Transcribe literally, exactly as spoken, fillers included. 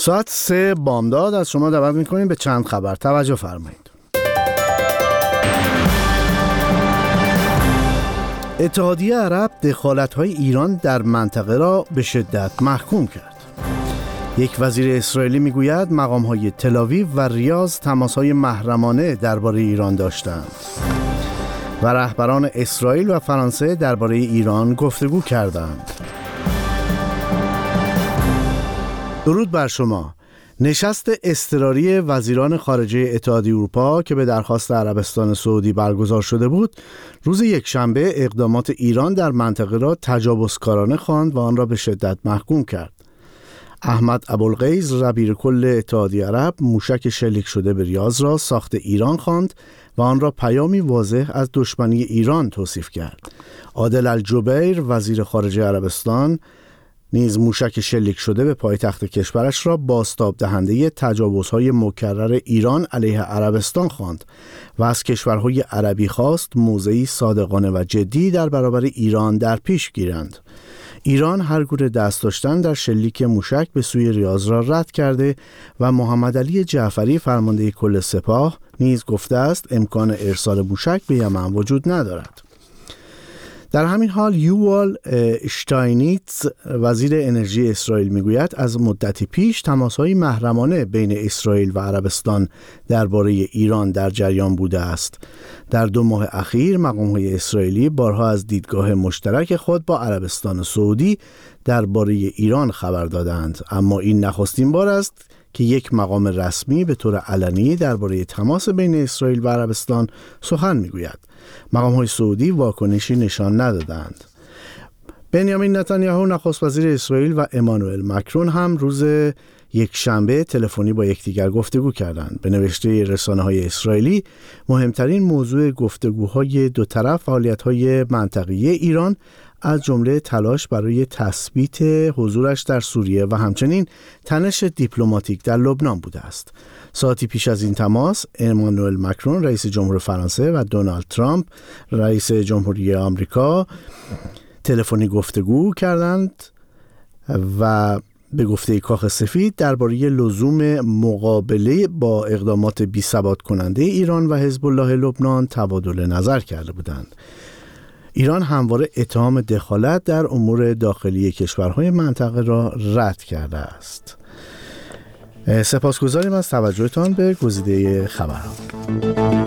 ساعت سه بامداد از شما دعوت میکنیم به چند خبر. توجه فرمایید. اتحادیه عرب دخالت‌های ایران در منطقه را به شدت محکوم کرد. یک وزیر اسرائیلی میگوید مقام‌های تل‌آویو و ریاض تماس‌های محرمانه درباره ایران داشتند و رهبران اسرائیل و فرانسه درباره ایران گفتگو کردند. درود بر شما. نشست اضطراری وزیران خارجه اتحادیه اروپا که به درخواست عربستان سعودی برگزار شده بود، روز یکشنبه اقدامات ایران در منطقه را تجاوزکارانه خواند و آن را به شدت محکوم کرد. احمد ابوالغیث ربیع کل اتحادیه عرب موشک شلیک شده به ریاض را ساخت ایران خواند و آن را پیامی واضح از دشمنی ایران توصیف کرد. عادل الجبیر وزیر خارجه عربستان نیز موشک شلیک شده به پایتخت کشورش را بازتاب دهنده تجاوزهای مکرر ایران علیه عربستان خواند و از کشورهای عربی خواست موضعی صادقانه و جدی در برابر ایران در پیش گیرند. ایران هر گونه دست داشتن در شلیک موشک به سوی ریاض را رد کرده و محمد علی جعفری فرمانده کل سپاه نیز گفته است امکان ارسال موشک به یمن وجود ندارد. در همین حال یووال اشتاینیتز وزیر انرژی اسرائیل میگوید از مدتی پیش تماس‌های محرمانه بین اسرائیل و عربستان درباره ایران در جریان بوده است. در دو ماه اخیر مقام‌های اسرائیلی بارها از دیدگاه مشترک خود با عربستان سعودی درباره ایران خبر دادند، اما این نخستین بار است که یک مقام رسمی به طور علنی درباره تماس بین اسرائیل و عربستان سخن میگوید. مقام‌های سعودی واکنشی نشان ندادند. بنیامین نتانیاهو نخست وزیر اسرائیل و امانوئل مکرون هم روز یک شنبه تلفنی با یکدیگر گفتگو کردند. به نوشته رسانه‌های اسرائیلی مهمترین موضوع گفتگوهای دو طرف فعالیت‌های منطقه‌ای ایران از جمله تلاش برای تثبیت حضورش در سوریه و همچنین تنش دیپلماتیک در لبنان بوده است. ساعتی پیش از این تماس امانوئل مکرون رئیس جمهور فرانسه و دونالد ترامپ رئیس جمهوری آمریکا تلفنی گفتگو کردند و به گفته کاخ سفید درباره لزوم مقابله با اقدامات بی‌ثبات کننده ایران و حزب الله لبنان تبادل نظر کرده بودند. ایران همواره اتهام دخالت در امور داخلی کشورهای منطقه را رد کرده است. سپاسگزاریم از توجهتان به گزیده خبرها.